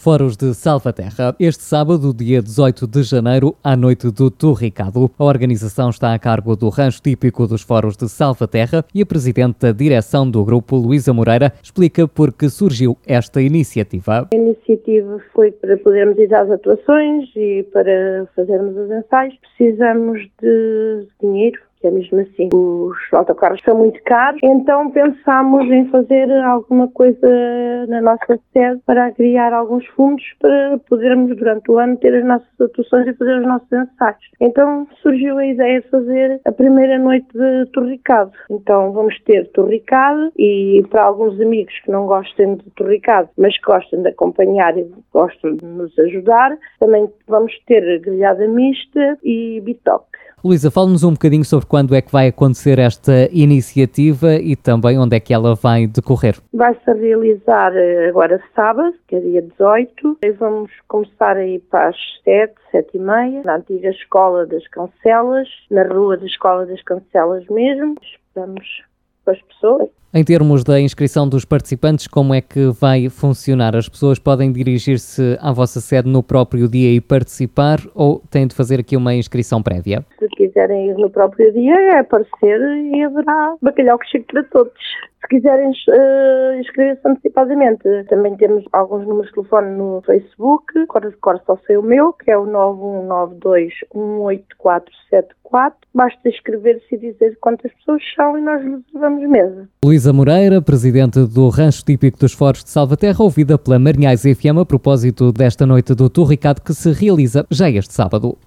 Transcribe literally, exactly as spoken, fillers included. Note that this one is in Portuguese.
Fóruns de Salvaterra. Este sábado, dia dezoito de janeiro, à noite do Torricado. A organização está a cargo do rancho típico dos Fóruns de Salvaterra e a presidente da direção do grupo, Luísa Moreira, explica por que surgiu esta iniciativa. A iniciativa foi para podermos ir às atuações e para fazermos os ensaios. Precisamos de dinheiro. É mesmo assim, os autocarros são muito caros, então pensámos em fazer alguma coisa na nossa sede para criar alguns fundos para podermos durante o ano ter as nossas atuações e fazer os nossos ensaios. Então surgiu a ideia de fazer a primeira noite de Torricado. Então vamos ter Torricado e para alguns amigos que não gostem de Torricado, mas que gostem de acompanhar e gostam de nos ajudar, também vamos ter grelhada mista e bitoque. Luísa, fala-nos um bocadinho sobre quando é que vai acontecer esta iniciativa e também onde é que ela vai decorrer. Vai-se realizar agora sábado, que é dia dezoito, e vamos começar aí para as sete, sete e meia, na antiga Escola das Cancelas, na rua da Escola das Cancelas mesmo. Esperamos para as pessoas. Em termos da inscrição dos participantes, como é que vai funcionar? As pessoas podem dirigir-se à vossa sede no próprio dia e participar ou têm de fazer aqui uma inscrição prévia? Se quiserem ir no próprio dia, é aparecer e haverá bacalhau que chegue para todos. Se quiserem uh, inscrever-se antecipadamente, também temos alguns números de telefone no Facebook. Agora de cor só sei o meu, que é o nove um nove dois um oito quatro sete quatro. Basta inscrever-se e dizer quantas pessoas são e nós reservamos mesa. Luísa Moreira, presidente do Rancho Típico dos Fóruns de Salvaterra, ouvida pela Marinhais F M a propósito desta noite do Torricado que se realiza já este sábado.